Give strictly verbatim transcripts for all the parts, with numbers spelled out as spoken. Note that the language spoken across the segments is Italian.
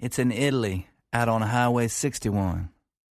It's in Italy, out on Highway sixty-one.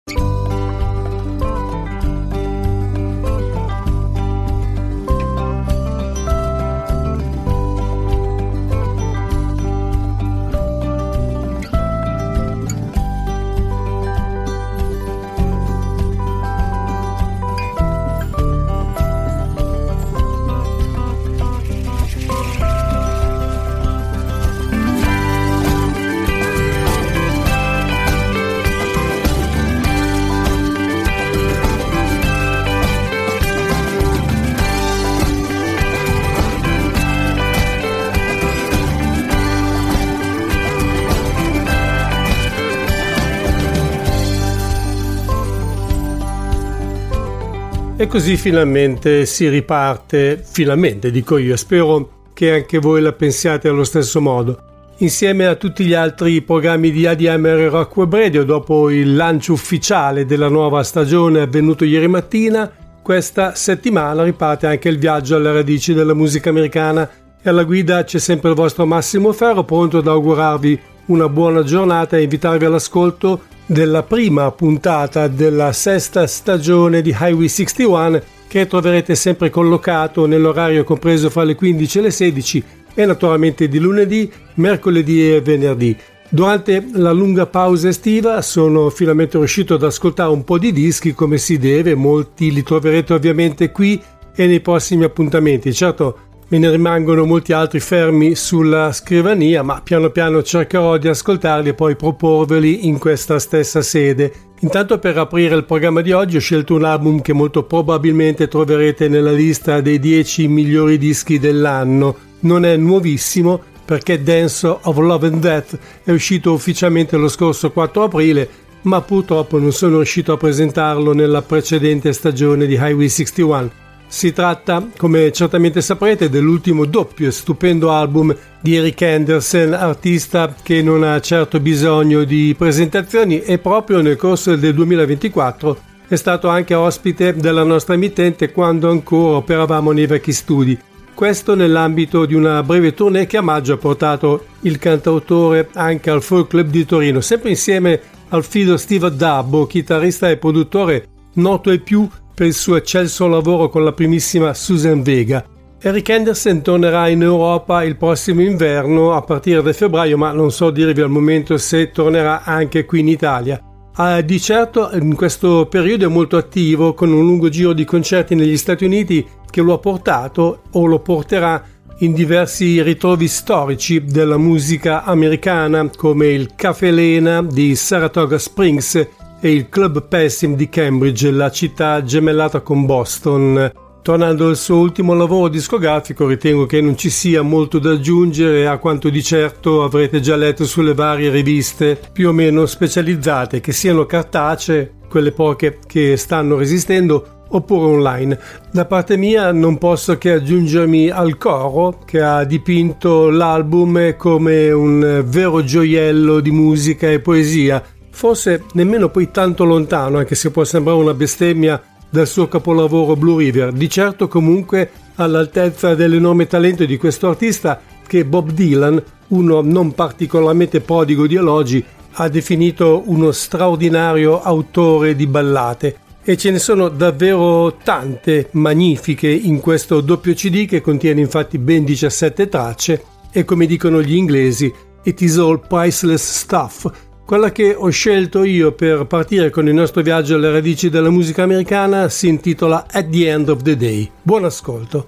E così finalmente si riparte, finalmente dico io, spero che anche voi la pensiate allo stesso modo. Insieme a tutti gli altri programmi di A D M R Rock Web Radio, dopo il lancio ufficiale della nuova stagione avvenuto ieri mattina, questa settimana riparte anche il viaggio alle radici della musica americana e alla guida c'è sempre il vostro Massimo Ferro, pronto ad augurarvi una buona giornata e invitarvi all'ascolto della prima puntata della sesta stagione di Highway sessantuno, che troverete sempre collocato nell'orario compreso fra le quindici e le sedici e naturalmente di lunedì, mercoledì e venerdì. Durante la lunga pausa estiva sono finalmente riuscito ad ascoltare un po' di dischi come si deve, molti li troverete ovviamente qui e nei prossimi appuntamenti. Certo, me ne rimangono molti altri fermi sulla scrivania, ma piano piano cercherò di ascoltarli e poi proporveli in questa stessa sede. Intanto, per aprire il programma di oggi ho scelto un album che molto probabilmente troverete nella lista dei dieci migliori dischi dell'anno. Non è nuovissimo perché Dance of Love and Death è uscito ufficialmente lo scorso quattro aprile, ma purtroppo non sono riuscito a presentarlo nella precedente stagione di Highway sessantuno. Si tratta, come certamente saprete, dell'ultimo doppio e stupendo album di Eric Andersen, artista che non ha certo bisogno di presentazioni e proprio nel corso del duemilaventiquattro è stato anche ospite della nostra emittente quando ancora operavamo nei vecchi studi. Questo nell'ambito di una breve tournée che a maggio ha portato il cantautore anche al Folk Club di Torino, sempre insieme al fido Steve Dabbo, chitarrista e produttore noto ai più per il suo eccelso lavoro con la primissima Susan Vega. Eric Andersen tornerà in Europa il prossimo inverno a partire da febbraio, ma non so dirvi al momento se tornerà anche qui in Italia. Ah, di certo in questo periodo è molto attivo con un lungo giro di concerti negli Stati Uniti che lo ha portato o lo porterà in diversi ritrovi storici della musica americana come il Café Lena di Saratoga Springs e il Club Pessim di Cambridge, la città gemellata con Boston. Tornando al suo ultimo lavoro discografico, ritengo che non ci sia molto da aggiungere a quanto di certo avrete già letto sulle varie riviste più o meno specializzate, che siano cartacee, quelle poche che stanno resistendo, oppure online. Da parte mia non posso che aggiungermi al coro che ha dipinto l'album come un vero gioiello di musica e poesia, forse nemmeno poi tanto lontano, anche se può sembrare una bestemmia, dal suo capolavoro Blue River, di certo comunque all'altezza dell'enorme talento di questo artista che Bob Dylan, uno non particolarmente prodigo di elogi, ha definito uno straordinario autore di ballate. E ce ne sono davvero tante magnifiche in questo doppio C D che contiene infatti ben diciassette tracce e, come dicono gli inglesi, it is all priceless stuff. Quella che ho scelto io per partire con il nostro viaggio alle radici della musica americana si intitola At the End of the Day. Buon ascolto.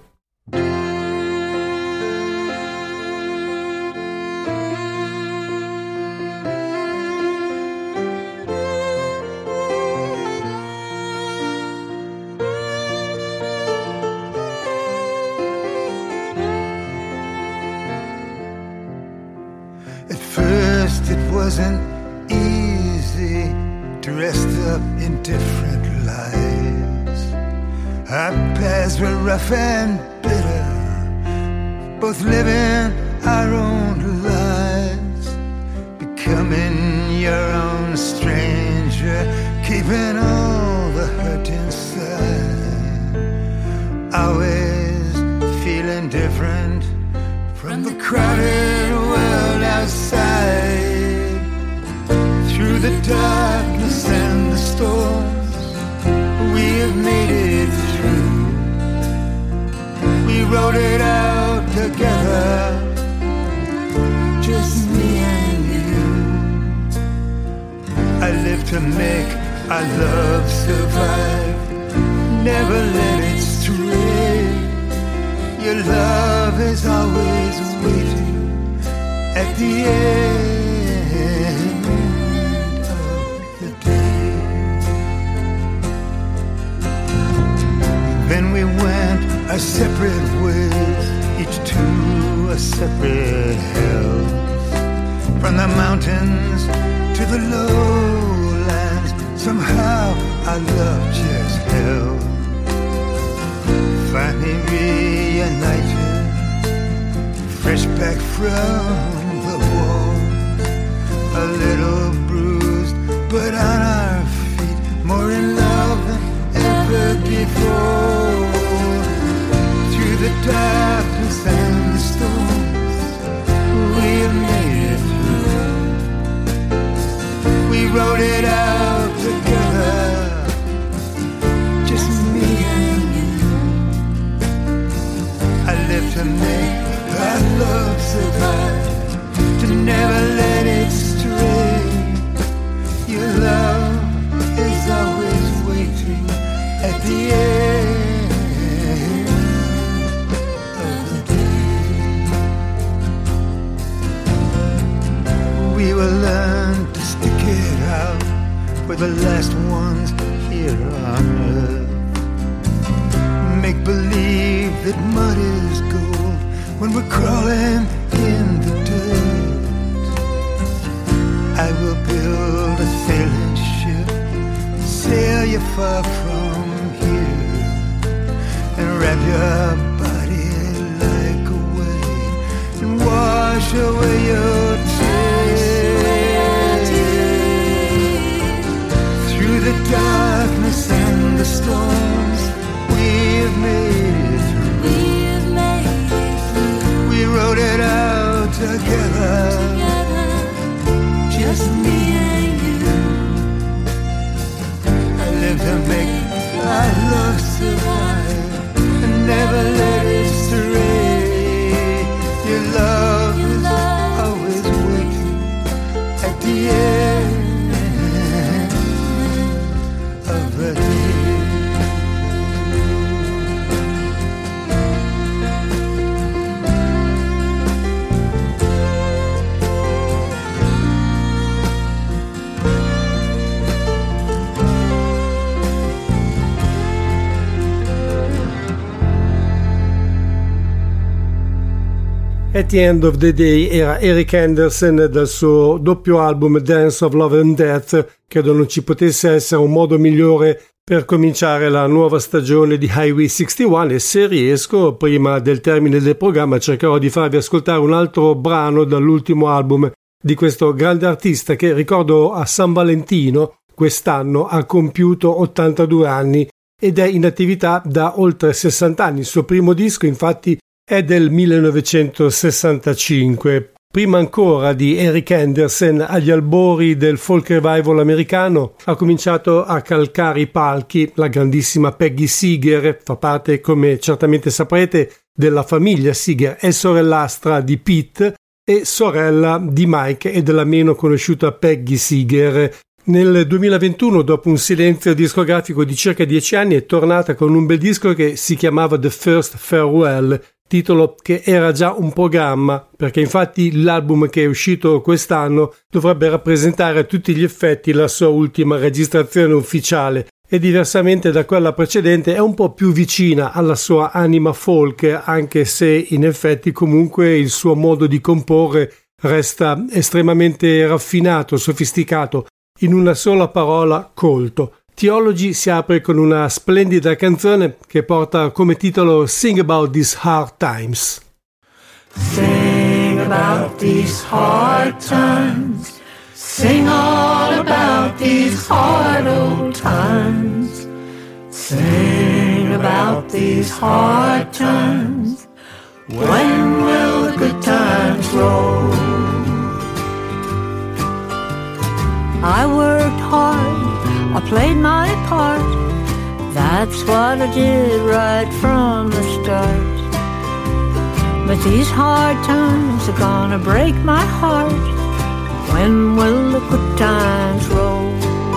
At first it wasn't easy to rest up in different lives. Our paths were rough and bitter, both living our own lives, becoming your own stranger, keeping all the hurt inside, always feeling different from the crowded world outside. darkness and the storms, we have made it through. We wrote it out together, just me and you. I live to make our love survive, never let it stray. Your love is always waiting at the end of the day. Then we went our separate ways, each to a separate hell. From the mountains to the lowlands, somehow our love just held. Finally reunited, fresh back from the war, a little bruised, but on our feet, more in love than ever before. Through the darkness and the storms, we have made it through. We wrote it out together, just me and you. I live to make our love survive, to never let it stray. Your love is always waiting at the end of the day. We will learn to stick it out, we're the last ones here on earth. Make believe that mud is gold when we're crawling in the dirt. I will build a sailing ship, sail you far from here, and wrap your body like a wave, and wash away your tears. Through the darkness and the storms, we've made it through. We've made it through. We wrote it out together, Together, just me and you. I live to make our love survive, and never let it stray. Your love is always waiting at the end of the day. At the End of the Day era Eric Anderson dal suo doppio album Dance of Love and Death. Credo non ci potesse essere un modo migliore per cominciare la nuova stagione di Highway sessantuno, e se riesco, prima del termine del programma, cercherò di farvi ascoltare un altro brano dall'ultimo album di questo grande artista che, ricordo, a San Valentino quest'anno ha compiuto ottantadue anni ed è in attività da oltre sessanta anni. Il suo primo disco, infatti, è del millenovecentosessantacinque. Prima ancora di Eric Anderson, agli albori del folk revival americano, ha cominciato a calcare i palchi la grandissima Peggy Seeger. Fa parte, come certamente saprete, della famiglia Seeger, è sorellastra di Pete e sorella di Mike e della meno conosciuta Peggy Seeger. Nel duemilaventuno, dopo un silenzio discografico di circa dieci anni, è tornata con un bel disco che si chiamava The First Farewell, titolo che era già un programma, perché infatti l'album che è uscito quest'anno dovrebbe rappresentare a tutti gli effetti la sua ultima registrazione ufficiale, e diversamente da quella precedente è un po' più vicina alla sua anima folk, anche se in effetti comunque il suo modo di comporre resta estremamente raffinato, sofisticato, in una sola parola: colto. Theology si apre con una splendida canzone che porta come titolo Sing About These Hard Times. Sing about these hard times. Sing all about these hard old times. Sing about these hard times. When will the good times roll? I worked hard, I played my part. That's what I did right from the start. But these hard times are gonna break my heart. When will the good times roll?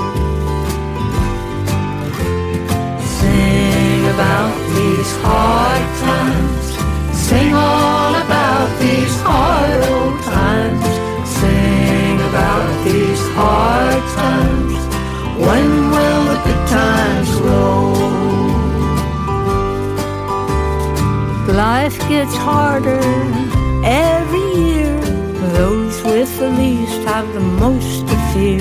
Sing about these hard times. Sing all about these hard old times. Sing about these hard times. When will the good times roll? Life gets harder every year. Those with the least have the most to fear.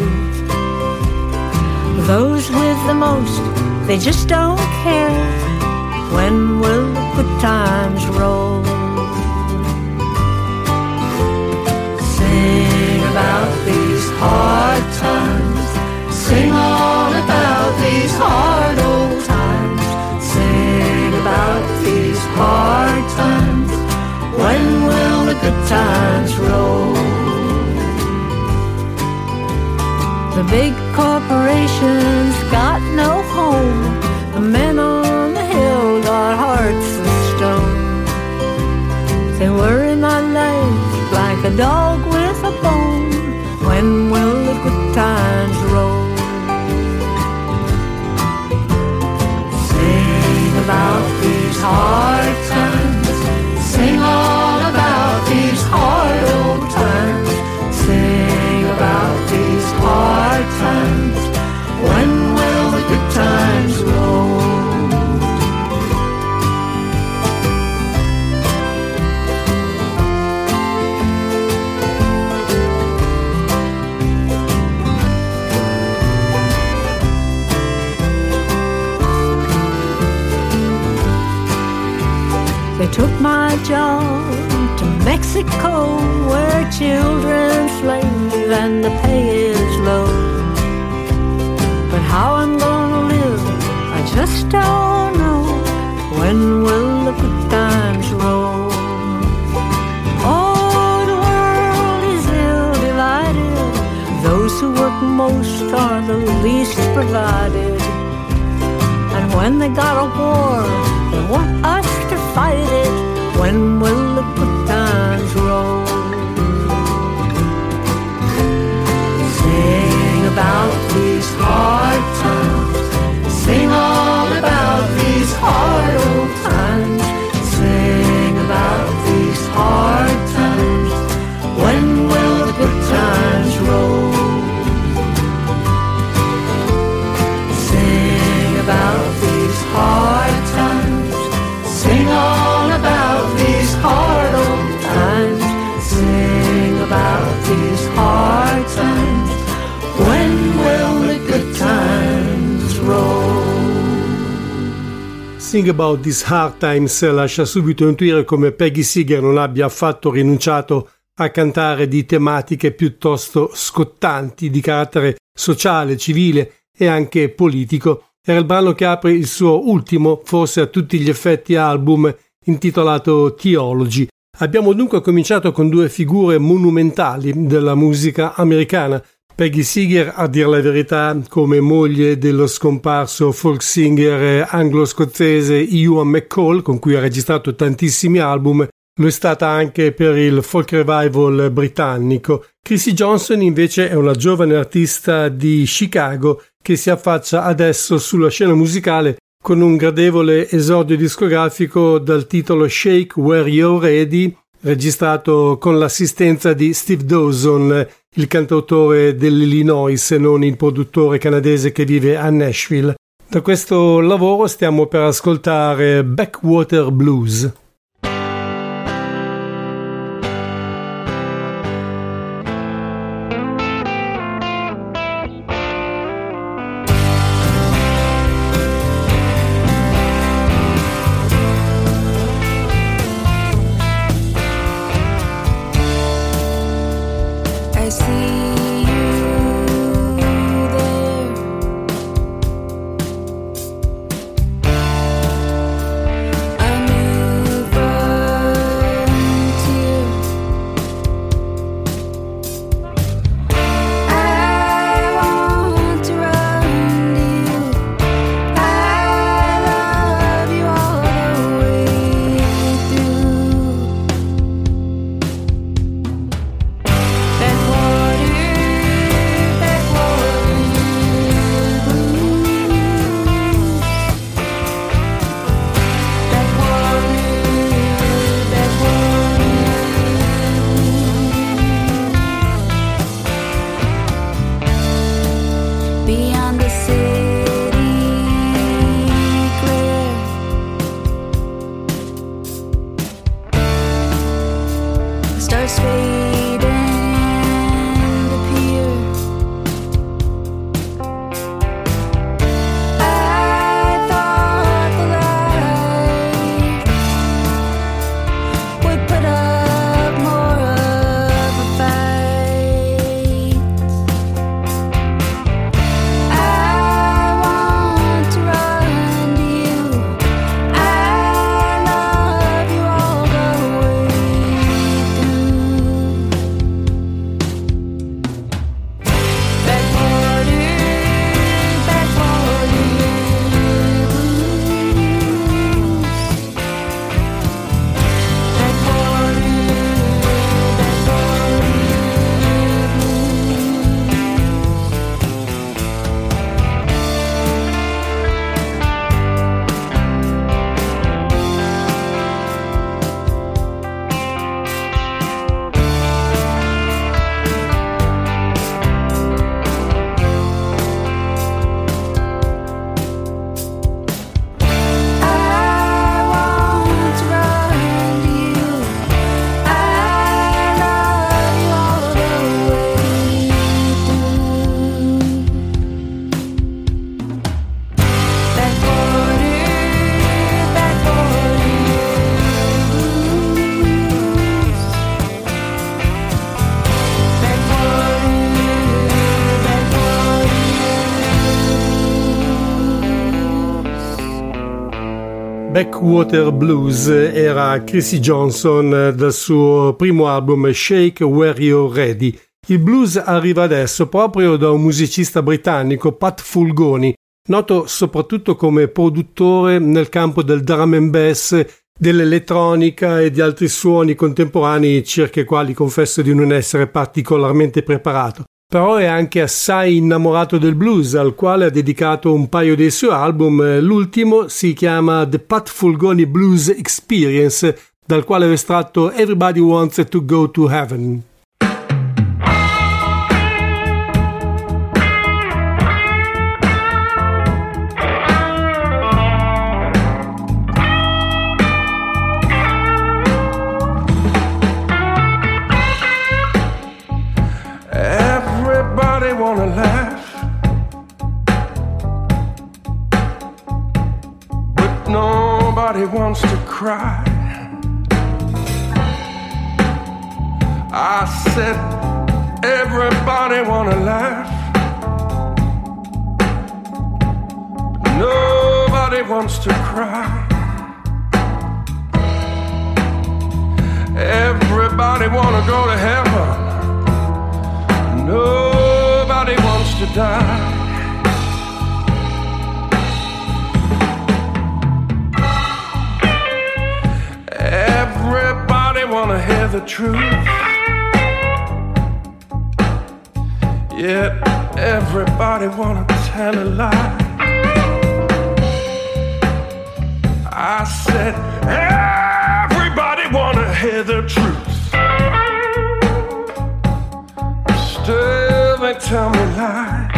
Those with the most, they just don't care. When will the good times roll? Sing about these hard times. Sing all about these hard old times. Sing about these hard times. When will the good times roll? The big corporations got no home. The men on the hill got hearts of stone. They worry my life like a dog with a bone. When will the good times roll? Sing about these hard times. Sing all about these hard old times. Sing about these hard times. When will the good times roll? They took my job to Mexico, where children slave and the pay is low. But how I'm gonna live, I just don't know. When will the good times roll? Oh, the world is ill divided. Those who work most are the least provided. And when they got a war, they want us to fight it. When will the good times roll? Sing about these hard times. Sing all about these hard old times. Sing about these hard times. When will the good times roll? Sing about these hard times. Sing all about these hard old times. Sing about these hard times. When will the good times roll? Sing About These Hard Times lascia subito intuire come Peggy Seeger non abbia affatto rinunciato a cantare di tematiche piuttosto scottanti di carattere sociale, civile e anche politico. Era il brano che apre il suo ultimo, forse a tutti gli effetti, album intitolato Theology. Abbiamo dunque cominciato con due figure monumentali della musica americana. Peggy Seeger, a dir la verità, come moglie dello scomparso folk singer anglo-scozzese Ewan McCall, con cui ha registrato tantissimi album, lo è stata anche per il folk revival britannico. Chrissy Johnson invece è una giovane artista di Chicago che si affaccia adesso sulla scena musicale con un gradevole esordio discografico dal titolo Shake Where You're Ready, registrato con l'assistenza di Steve Dawson, il cantautore dell'Illinois e non il produttore canadese che vive a Nashville. Da questo lavoro stiamo per ascoltare Backwater Blues. I knew Backwater Blues era Chrissy Johnson dal suo primo album Shake Where You're Ready. Il blues arriva adesso proprio da un musicista britannico, Pat Fulgoni, noto soprattutto come produttore nel campo del drum and bass, dell'elettronica e di altri suoni contemporanei circa i quali confesso di non essere particolarmente preparato. Però è anche assai innamorato del blues, al quale ha dedicato un paio dei suoi album. L'ultimo si chiama The Pat Fulgoni Blues Experience, dal quale ho estratto Everybody Wants to Go to Heaven. Wanna laugh, but nobody wants to cry. I said everybody wanna laugh, but nobody wants to cry. Everybody wanna go to heaven, no nobody wants to die. Everybody wanna hear the truth, yet everybody wanna tell a lie. I said everybody wanna hear the truth, still they tell me lies.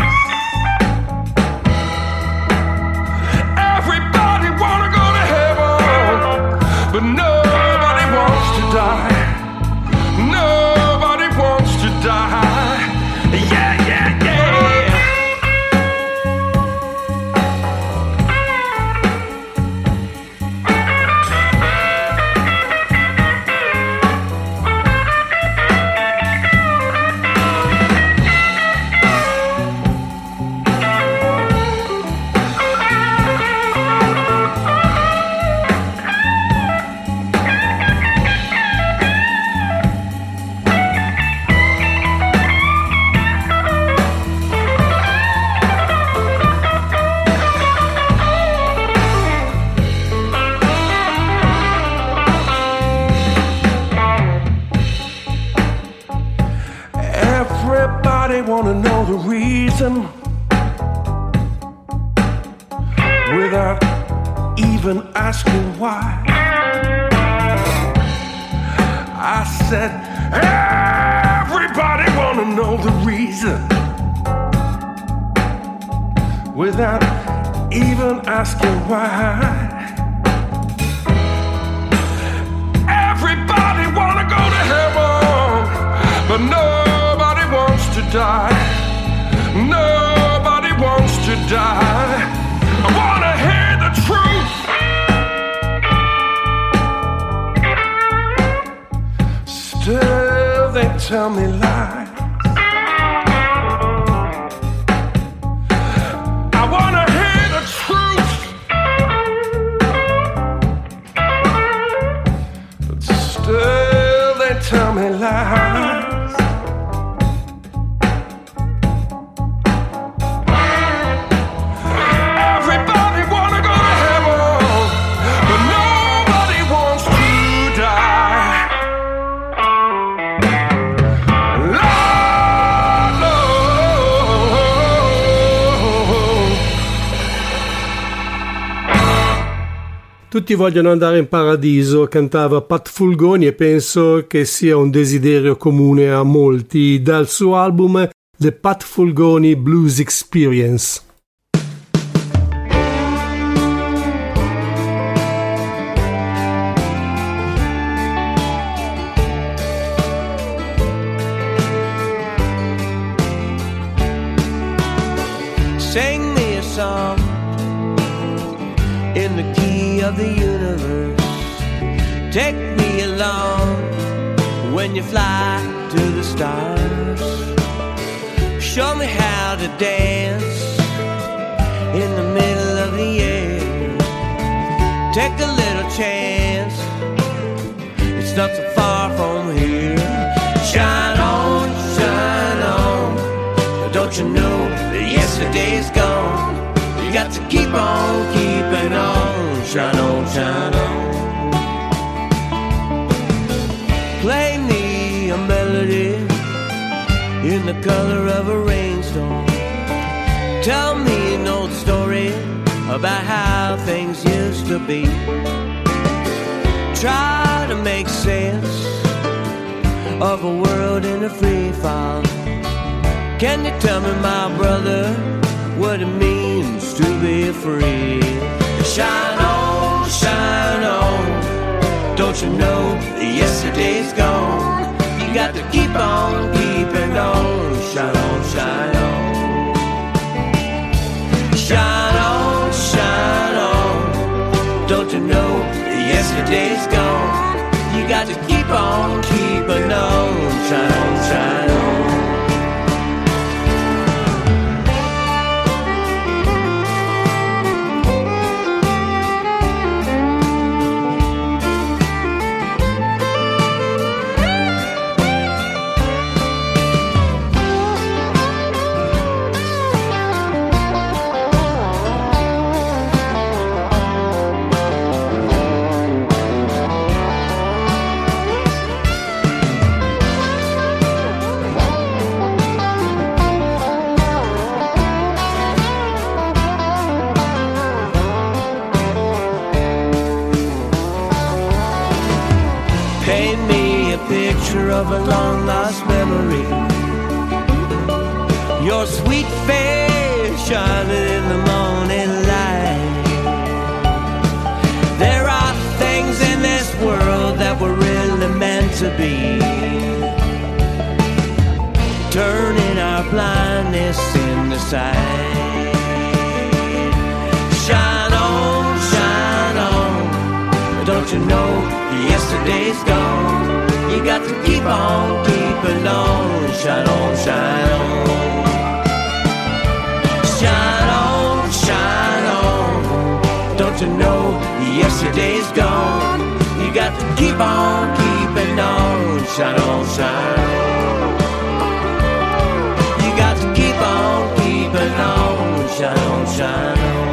Everybody wanna go to heaven, but nobody wants to die. Nobody wants to die. Yeah, yeah, yeah. Wanna know the reason without even asking why. I said everybody wanna know the reason without even asking why. Everybody wanna go to heaven, but nobody wants to die. Nobody wants to die. I wanna hear the truth, still they tell me lies. I wanna hear the truth, but still they tell me lies. Tutti vogliono andare in paradiso, cantava Pat Fulgoni, e penso che sia un desiderio comune a molti, dal suo album The Pat Fulgoni Blues Experience. Sing me a song in the key of the universe. Take me along when you fly to the stars. Show me how to dance in the middle of the air. take a little chance. It's not so far from here. Shine on, shine on. Don't you know that yesterday's gone? You got to keep on keeping on. Shine on, shine on. Play me a melody in the color of a rainstorm. Tell me an old story about how things used to be. Try to make sense of a world in a free fall. Can you tell me, my brother, what it means to be free? Shine on, shine on. Don't you know that yesterday's gone? You got to keep on keeping on. Shine on, shine on. Shine on, shine on. Don't you know that yesterday's gone? You got to keep on keeping on. Shine on, shine on. Of a long lost memory, your sweet face shining in the morning light. There are things in this world that were really meant to be, turning our blindness into sight. Shine on, shine on. Don't you know yesterday's gone? You got to keep on keeping on. Shine on, shine on. Shine on, shine on. Don't you know yesterday's gone? You got to keep on keeping on. Shine on, shine on. You got to keep on keeping on. Shine on, shine on.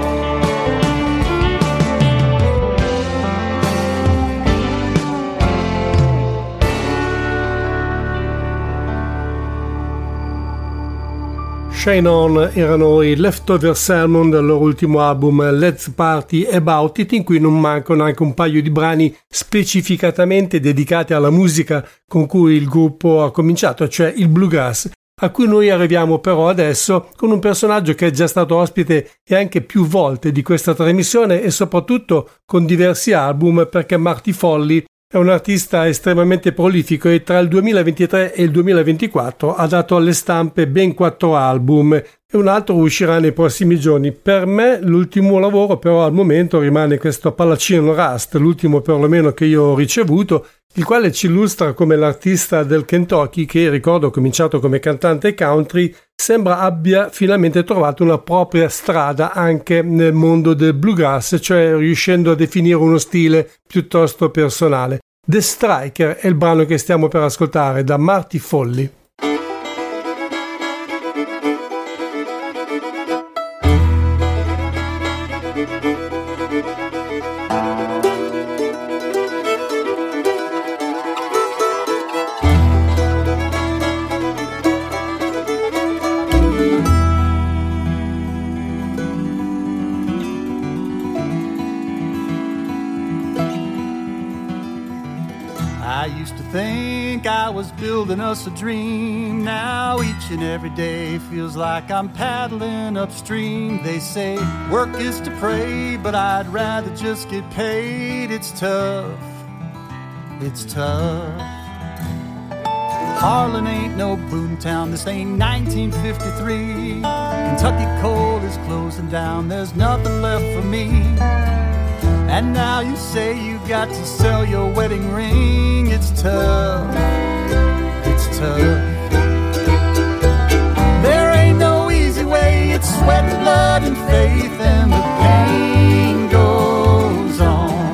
Shine On erano i Leftover Sermon del loro ultimo album Let's Party About It, in cui non mancano anche un paio di brani specificatamente dedicati alla musica con cui il gruppo ha cominciato, cioè il bluegrass, a cui noi arriviamo però adesso con un personaggio che è già stato ospite e anche più volte di questa trasmissione e soprattutto con diversi album, perché Marty Foley è un artista estremamente prolifico e tra il duemilaventitré e il duemilaventiquattro ha dato alle stampe ben quattro album e un altro uscirà nei prossimi giorni. Per me l'ultimo lavoro però al momento rimane questo Appalachian Rust, l'ultimo perlomeno che io ho ricevuto, il quale ci illustra come l'artista del Kentucky che, ricordo, cominciato come cantante country, sembra abbia finalmente trovato una propria strada anche nel mondo del bluegrass, cioè riuscendo a definire uno stile piuttosto personale. The Striker è il brano che stiamo per ascoltare da Marty Foley. I was building us a dream. Now each and every day feels like I'm paddling upstream. They say work is to pray, but I'd rather just get paid. It's tough, it's tough. Harlan ain't no boomtown, this ain't nineteen fifty-three. Kentucky coal is closing down, there's nothing left for me. And now you say you got to sell your wedding ring. It's tough, it's tough. There ain't no easy way, it's sweat, blood, and faith, and the pain goes on.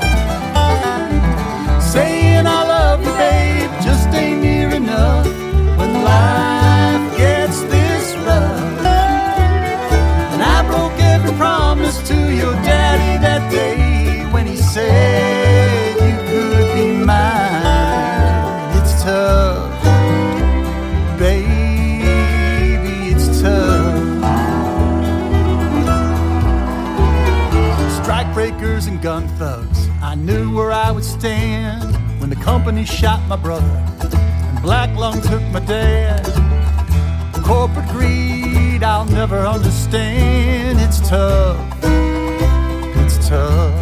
I knew where I would stand when the company shot my brother and Black Lung took my dad. Corporate greed I'll never understand. It's tough, it's tough.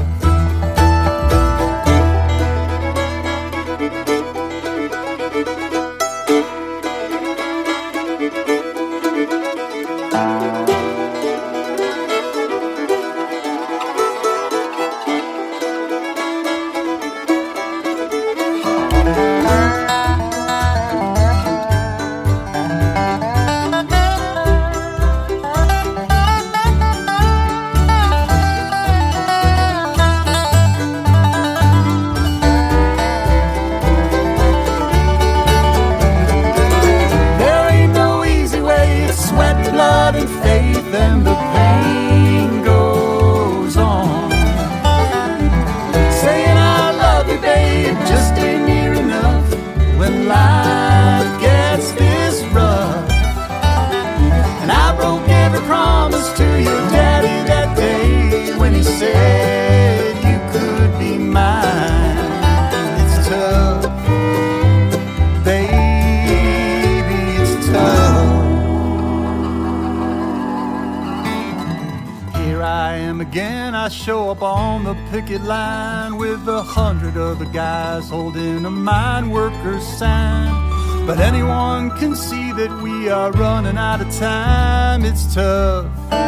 Show up on the picket line with a hundred other guys holding a mine workers sign. But anyone can see that we are running out of time. It's tough,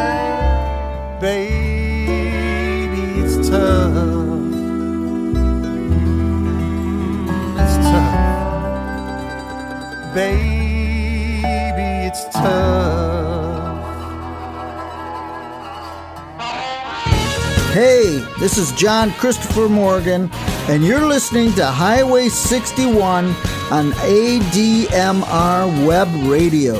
baby, it's tough. It's tough, baby, it's tough. Hey, this is John Christopher Morgan, and you're listening to Highway sixty-one on A D M R Web Radio.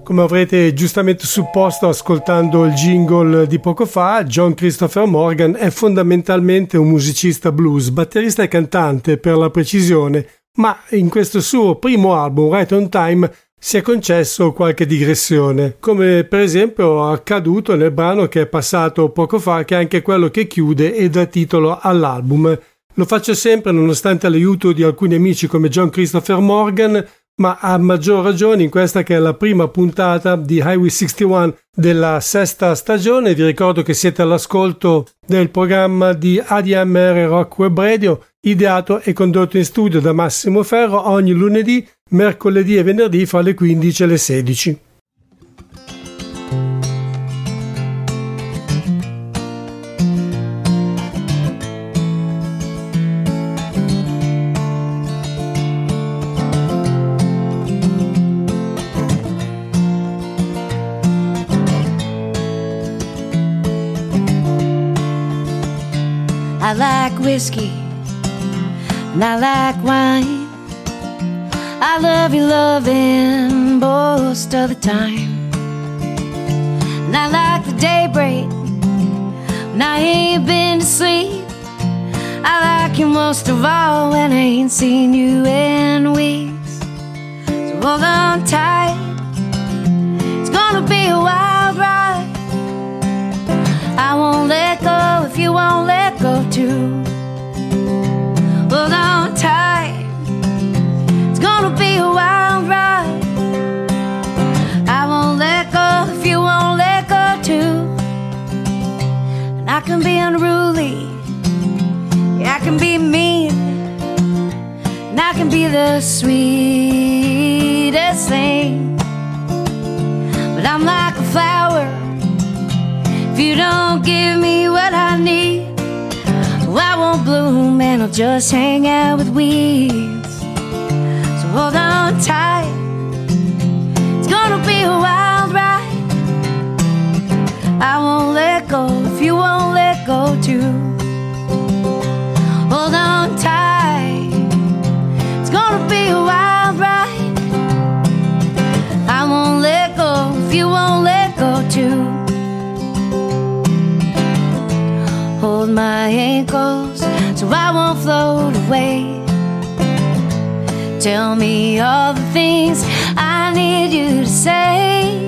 Come avrete giustamente supposto ascoltando il jingle di poco fa, John Christopher Morgan è fondamentalmente un musicista blues, batterista e cantante per la precisione, ma in questo suo primo album, Right on Time, si è concesso qualche digressione, come per esempio accaduto nel brano che è passato poco fa, che è anche quello che chiude e dà titolo all'album. Lo faccio sempre nonostante l'aiuto di alcuni amici come John Christopher Morgan, ma a maggior ragione in questa che è la prima puntata di Highway sessantuno della sesta stagione. Vi ricordo che siete all'ascolto del programma di A D M R Rock Web Radio, ideato e condotto in studio da Massimo Ferro ogni lunedì, mercoledì e venerdì fra le quindici e le sedici. I like whiskey and I like wine. I love you loving most of the time. And I like the daybreak when I ain't been to sleep. I like you most of all when I ain't seen you in weeks. So hold on tight, it's gonna be a wild ride. I won't let go if you won't let go too. Hold on tight, it's gonna be a wild ride. I won't let go if you won't let go too. And I can be unruly, yeah, I can be mean, and I can be the sweetest thing. But I'm like a flower, if you don't give me what I need, well, I won't bloom and I'll just hang out with weeds. So hold on tight, it's gonna be a wild ride. I won't let go if you won't let go too. Hold on tight, it's gonna be a wild ride. I won't let go if you won't let go too. Hold my ankles so I won't float away. Tell me all the things I need you to say.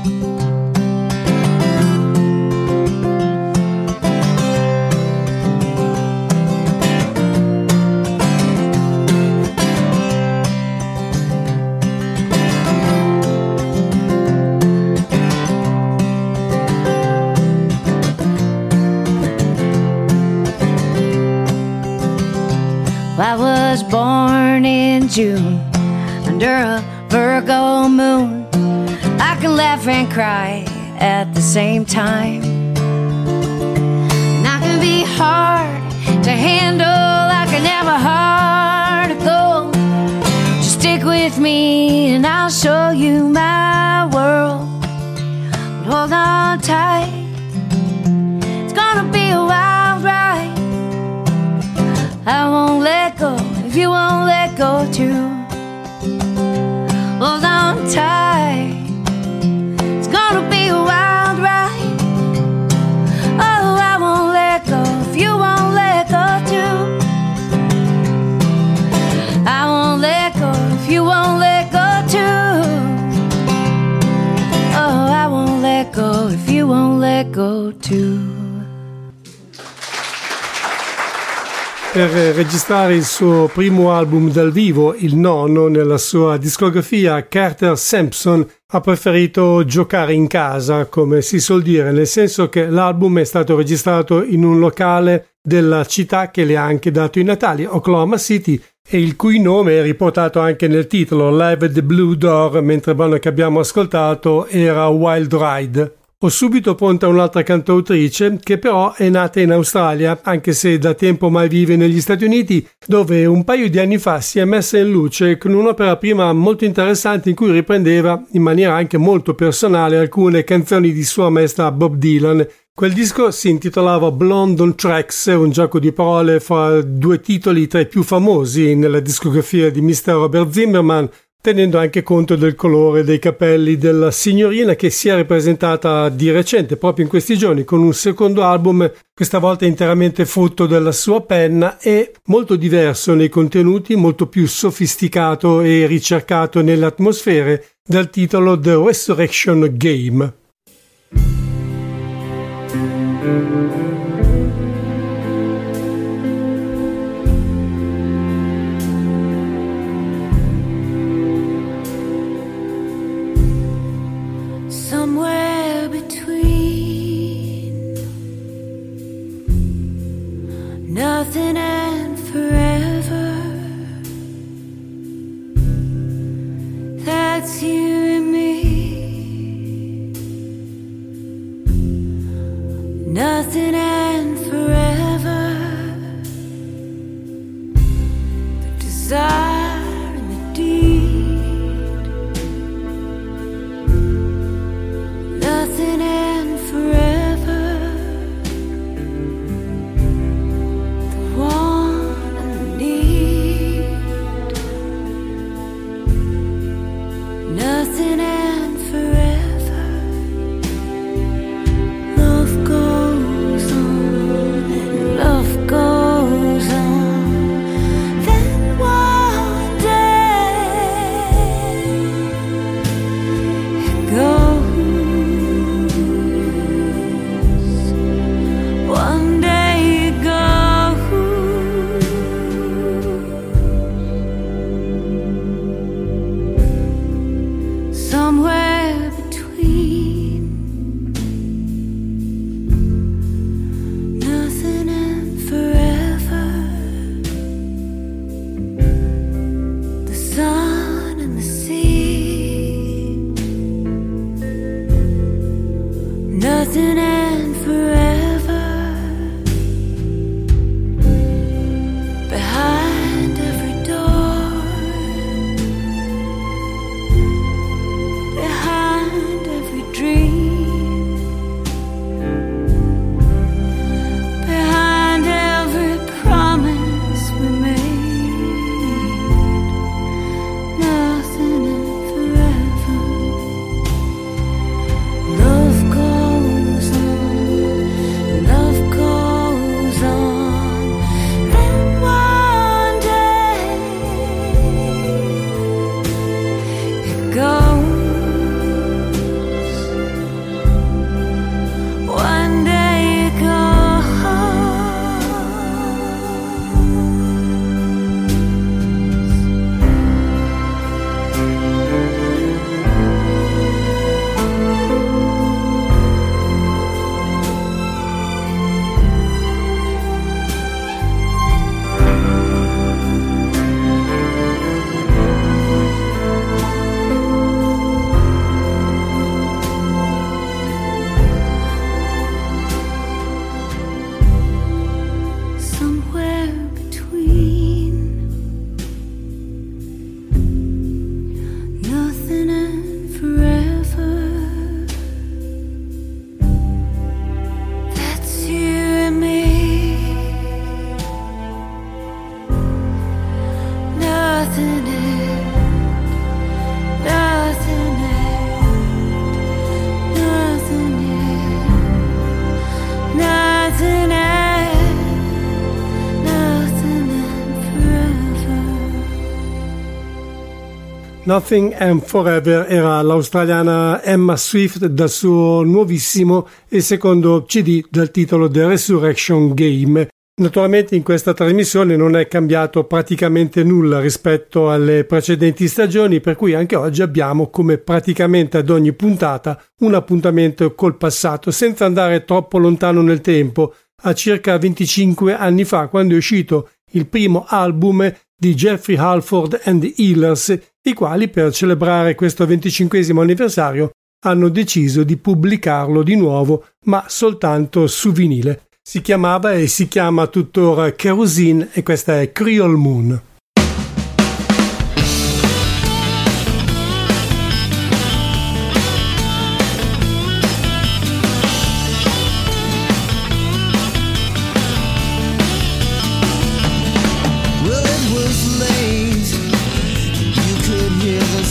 I was born in June under a Virgo moon. I can laugh and cry at the same time. And I can be hard to handle like I never hard to go. Just stick with me and I'll show you my world. But hold on tight, it's gonna be a wild ride. I won't let go if you won't let go too. Hold on tight, it's gonna be a wild ride. Oh, I won't let go if you won't let go too. I won't let go if you won't let go too. Oh, I won't let go if you won't let go too. Per registrare il suo primo album dal vivo, il nono nella sua discografia, Carter Sampson ha preferito giocare in casa, come si suol dire, nel senso che l'album è stato registrato in un locale della città che le ha anche dato i natali, Oklahoma City, e il cui nome è riportato anche nel titolo, Live at the Blue Door, mentre il brano che abbiamo ascoltato era Wild Ride. Ho subito pronta un'altra cantautrice che però è nata in Australia, anche se da tempo mai vive negli Stati Uniti, dove un paio di anni fa si è messa in luce con un'opera prima molto interessante in cui riprendeva in maniera anche molto personale alcune canzoni di sua maestra Bob Dylan. Quel disco si intitolava Blonde on Tracks, un gioco di parole fra due titoli tra i più famosi nella discografia di mister Robert Zimmerman, tenendo anche conto del colore dei capelli della signorina, che si è ripresentata di recente, proprio in questi giorni, con un secondo album, questa volta interamente frutto della sua penna e molto diverso nei contenuti, molto più sofisticato e ricercato nelle atmosfere, dal titolo The Resurrection Game. Somewhere between nothing and forever, that's you and me. Nothing and forever, the desire and the deed. Nothing and forever, the want and the need. Nothing and forever, love goes on and love goes on. Then one day it goes. One day it goes. Somewhere between nothing and forever, the sun and the sea. Nothing and forever, behind every door, behind every dream, behind every promise we made. Nothing and forever, love goes on, love goes on. Then one day it goes. One day it goes. Somewhere between nothing and forever, that's you and me. Nothing and nothing and nothing and nothing and nothing and forever. Nothing and Forever era l'australiana Emma Swift dal suo nuovissimo e secondo C D dal titolo The Resurrection Game. Naturalmente in questa trasmissione non è cambiato praticamente nulla rispetto alle precedenti stagioni, per cui anche oggi abbiamo, come praticamente ad ogni puntata, un appuntamento col passato, senza andare troppo lontano nel tempo, a circa venticinque anni fa, quando è uscito il primo album di Jeffrey Halford and the Healers, i quali per celebrare questo venticinquesimo anniversario hanno deciso di pubblicarlo di nuovo, ma soltanto su vinile. Si chiamava e si chiama tuttora Kerosene e questa è Creole Moon. Well, it was late. You could hear the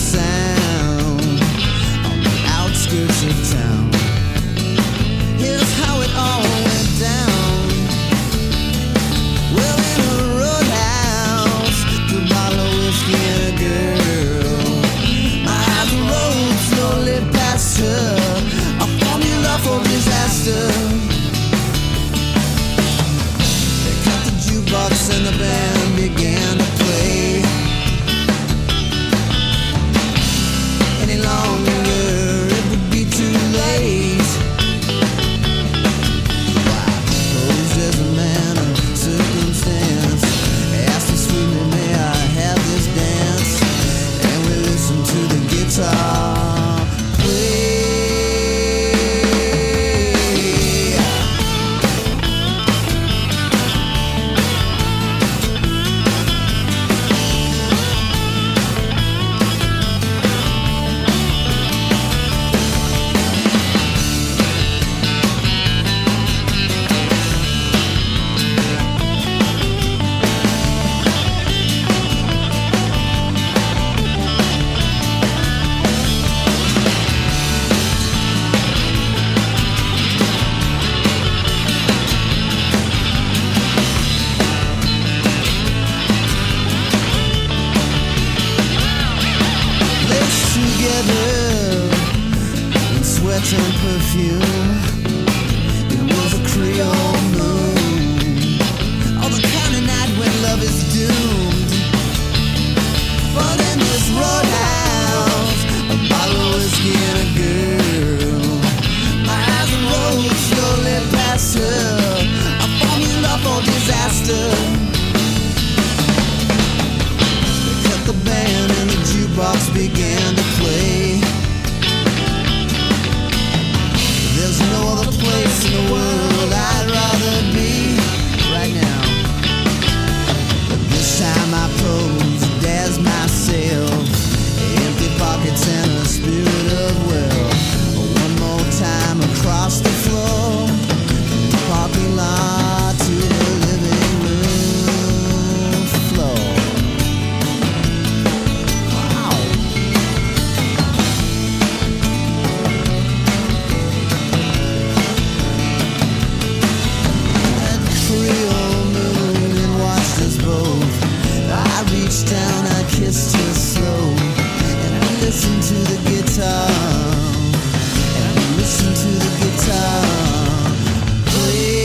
listen to the guitar, and listen to the guitar play.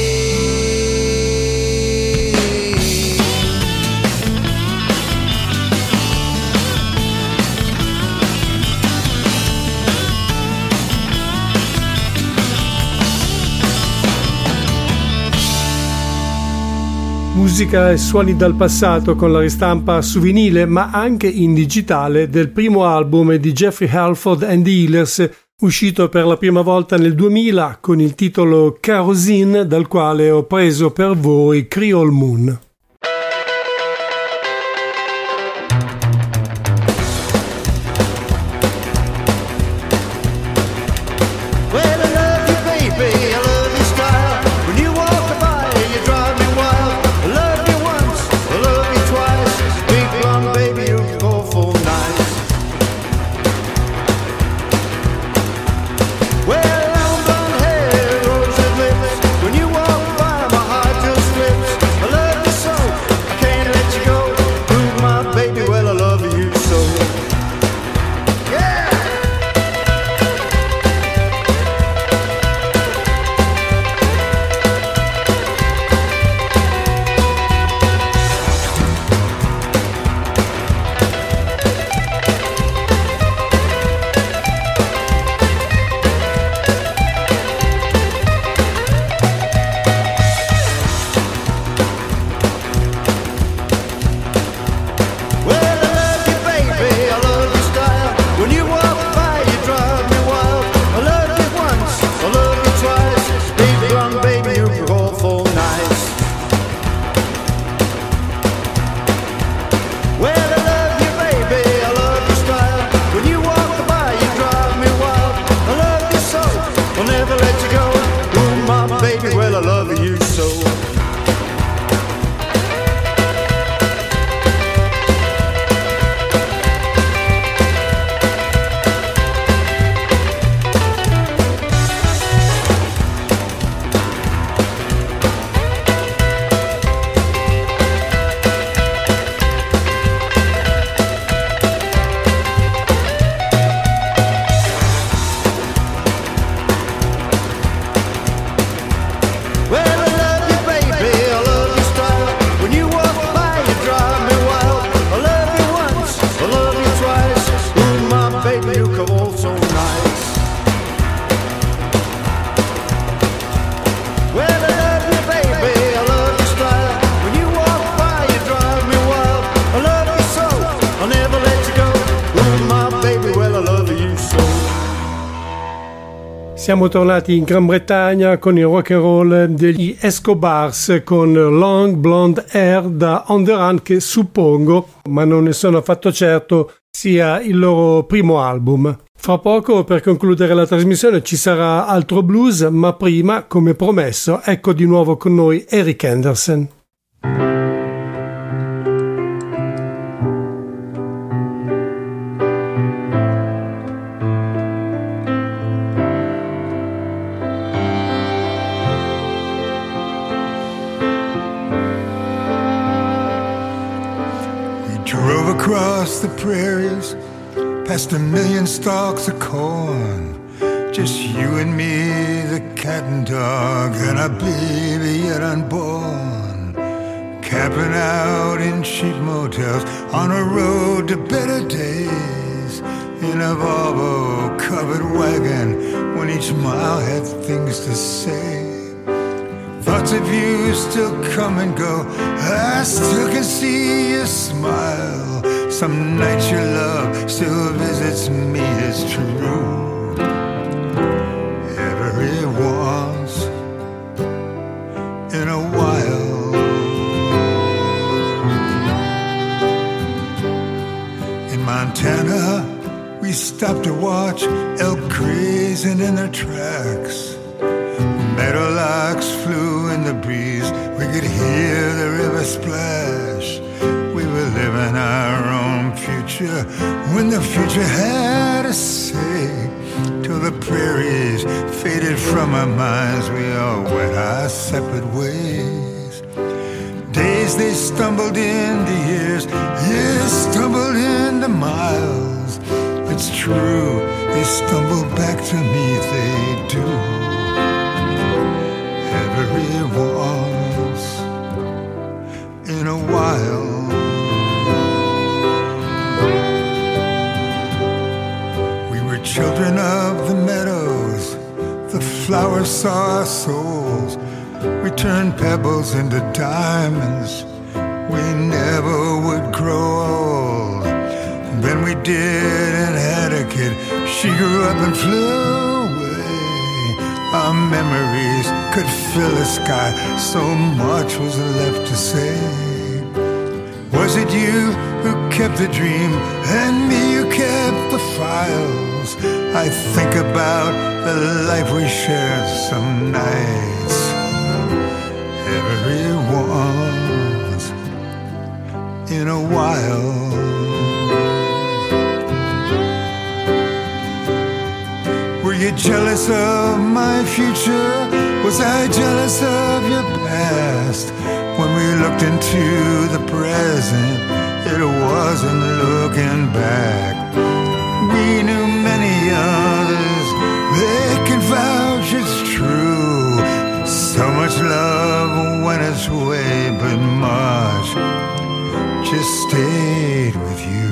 Musica e suoni dal passato con la ristampa su vinile ma anche in digitale del primo album di Jeffrey Halford and the Healers, uscito per la prima volta nel duemila con il titolo Kerosene, dal quale ho preso per voi Creole Moon. Siamo tornati in Gran Bretagna con il rock and roll degli Escobars con Long Blonde Hair da On The Run, che suppongo, ma non ne sono affatto certo, sia il loro primo album. Fra poco, per concludere la trasmissione, ci sarà altro blues, ma prima, come promesso, ecco di nuovo con noi Eric Anderson. Across the prairies, past a million stalks of corn, just you and me, the cat and dog, and a baby yet unborn, camping out in cheap motels on a road to better days, in a Volvo covered wagon when each mile had things to say. Thoughts of you still come and go, I still can see your smile. Some nights your love still visits me, it's true. Every once in a while. In Montana, we stopped to watch elk grazing in their tracks. Meadowlarks flew in the breeze, we could hear the river splash. We were living our own future when the future had a say. Till the prairies faded from our minds, we all went our separate ways. Days they stumbled into years, years stumbled into miles. It's true. They stumble back to me, they do. Every once in a while. We were children of the meadows. The flowers saw our souls. We turned pebbles into diamonds. We never would grow old. Then we did and had a kid. She grew up and flew away. Our memories could fill the sky. So much was left to say. Was it you who kept the dream and me who kept the files? I think about the life we shared some nights. Every once in a while. Were you jealous of my future? Was I jealous of your past? When we looked into the present, it wasn't looking back. We knew many others, they can vouch it's true. So much love went its way, but much just stayed with you.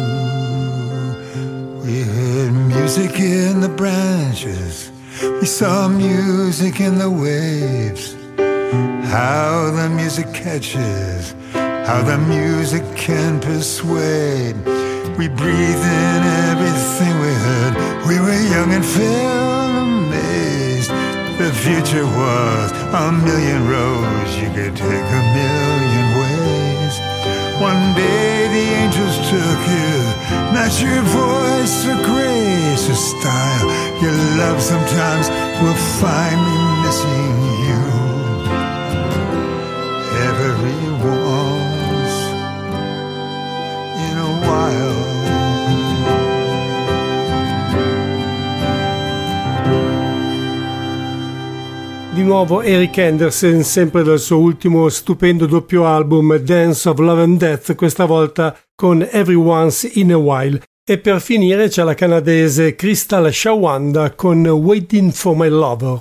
We heard music in the branches, we saw music in the waves. How the music catches, how the music can persuade. We breathed in everything we heard. We were young and felt amazed. The future was a million roads. You could take a million ways. One day the angels took you. Not your voice or grace or style. Your love sometimes will find me missing you. Every once in a while. Di nuovo Eric Andersen, sempre dal suo ultimo stupendo doppio album Dance of Love and Death, questa volta con Every Once in a While. E per finire c'è la canadese Crystal Shawanda con Waiting for My Lover.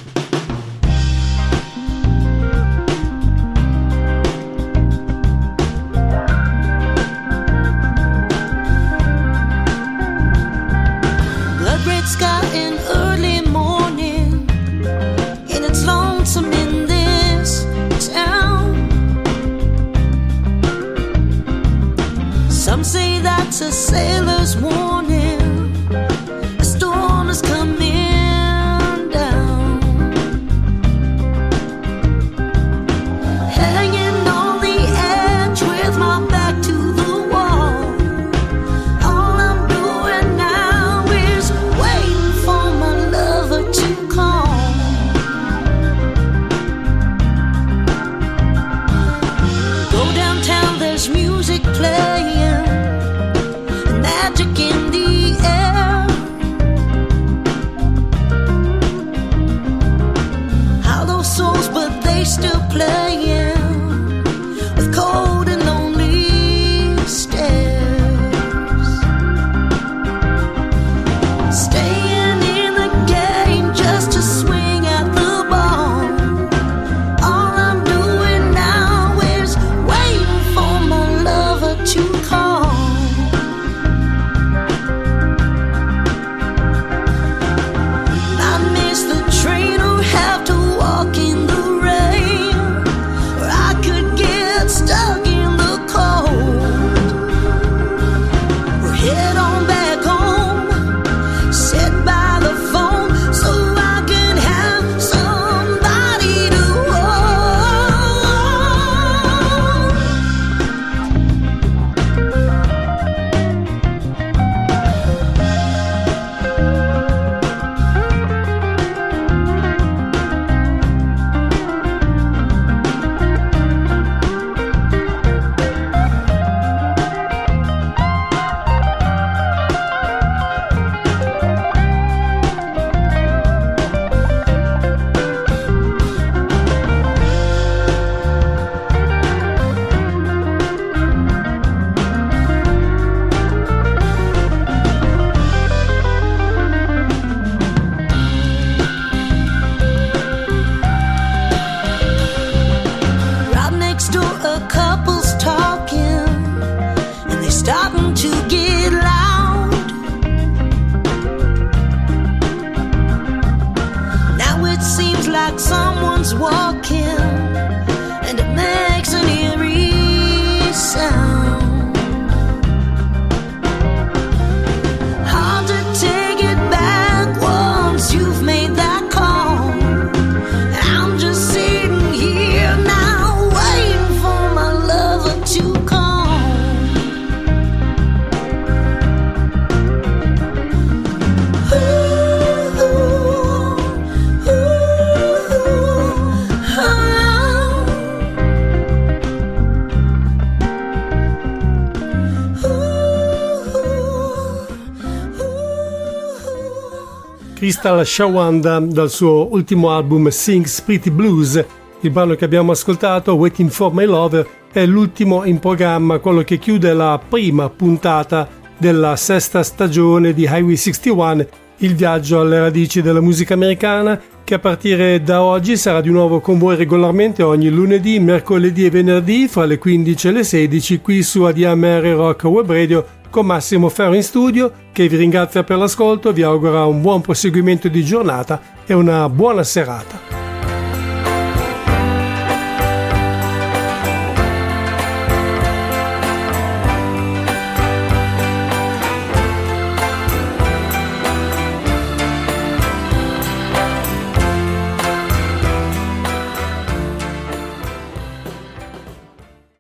A sailor's warning, a storm is coming down. Hanging on the edge with my back to the wall. All I'm doing now is waiting for my lover to call. Go downtown, there's music playing. Magic in the Crystal Shawanda dal suo ultimo album Sings Pretty Blues. Il brano che abbiamo ascoltato, Waiting for My Lover, è l'ultimo in programma, quello che chiude la prima puntata della sesta stagione di Highway sessantuno, il viaggio alle radici della musica americana, che a partire da oggi sarà di nuovo con voi regolarmente ogni lunedì, mercoledì e venerdì fra le quindici e le sedici qui su A D M R Rock Web Radio con Massimo Ferro in studio, che vi ringrazia per l'ascolto, vi augura un buon proseguimento di giornata e una buona serata.